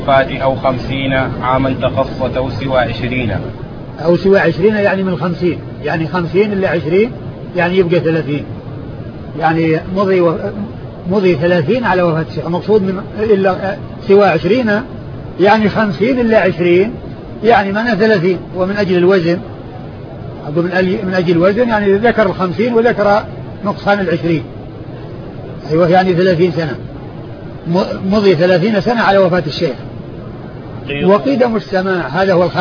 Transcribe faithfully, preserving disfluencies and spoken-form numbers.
فات أو خمسين عاما تخصت أو سوى عشرين. أو سوى عشرين يعني من خمسين، يعني خمسين إلا عشرين يعني يبقى ثلاثين، يعني مضي و... مضي ثلاثين على وفاة الشيخ. المقصود من إلا سوى عشرين يعني خمسين إلا عشرين يعني من ثلاثين. ومن أجل الوزن أقول من أجل الوزن يعني ذكر الخمسين وذكر نقصان العشرين. أيوة يعني ثلاثين سنة، مضي ثلاثين سنة على وفاة الشيخ. وقدم السماع هذا هو الخامس.